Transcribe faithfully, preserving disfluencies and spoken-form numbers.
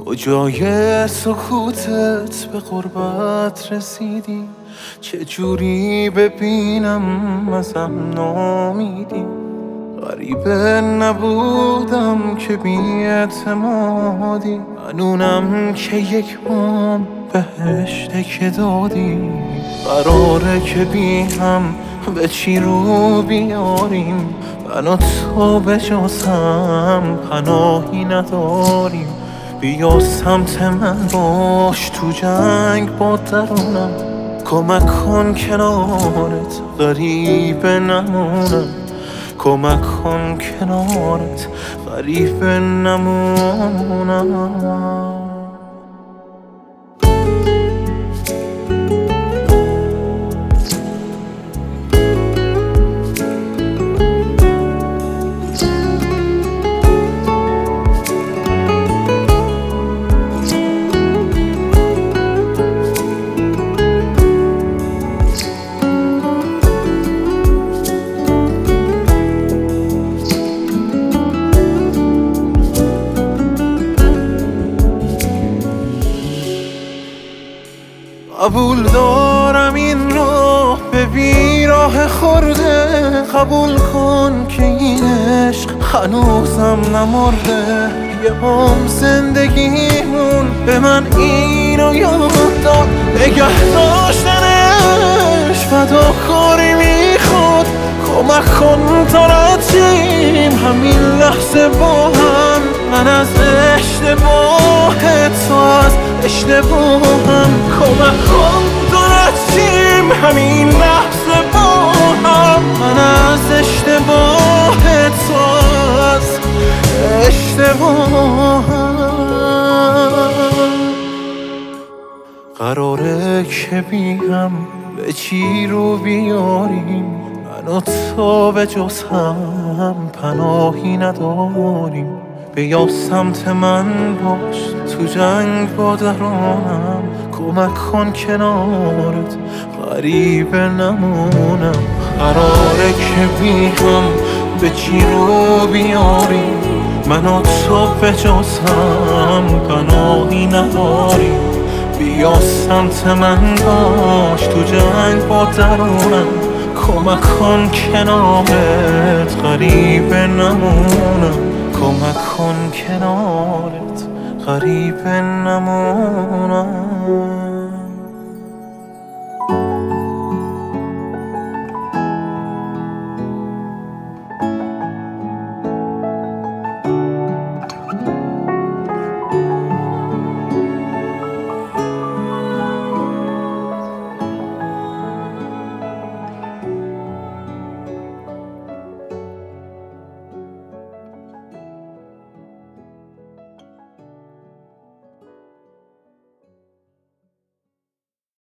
کجای سکوتت به قربت رسیدی؟ چجوری ببینم ازم نامیدی؟ غریبه نبودم که بی اعتمادی، منونم که یک مام بهشته که دادی. قراره که بی هم به چی رو بیاریم، من و تو به جز هم پناهی نداریم. بیا سمت من باش تو جنگ با درونم، کمک کن کنارت غریبه نمونم. کمک کن کنارت غریبه نمونم. قبول دارم این راه به بیراه خورده، قبول کن که این عشق هنوزم نمرده. یه هم زندگیمون به من اینو یاد داد، نگه داشتنش فداکاری میخواد. کمک کن تا رد همین لحظه با هم، من از اشتباهت تو از اشتباهم. کمک کن تا رد همین لحظه با هم، من از اشتباهت تو از اشتباهم. قراره که بیم به چی رو بیاریم، من و تو به جز هم پناهی نداریم. بیا سمت من باش تو جنگ با درونم، کمک کن کنارت غریبه نمونم. قراره که بی هم به چی رو بیاریم، من و تو به جز هم پناهی نداریم. بیا سمت من باش تو جنگ با درونم، کمک کن کنارت غریبه نمونم. کمک کن کنارت غریبه نمونم.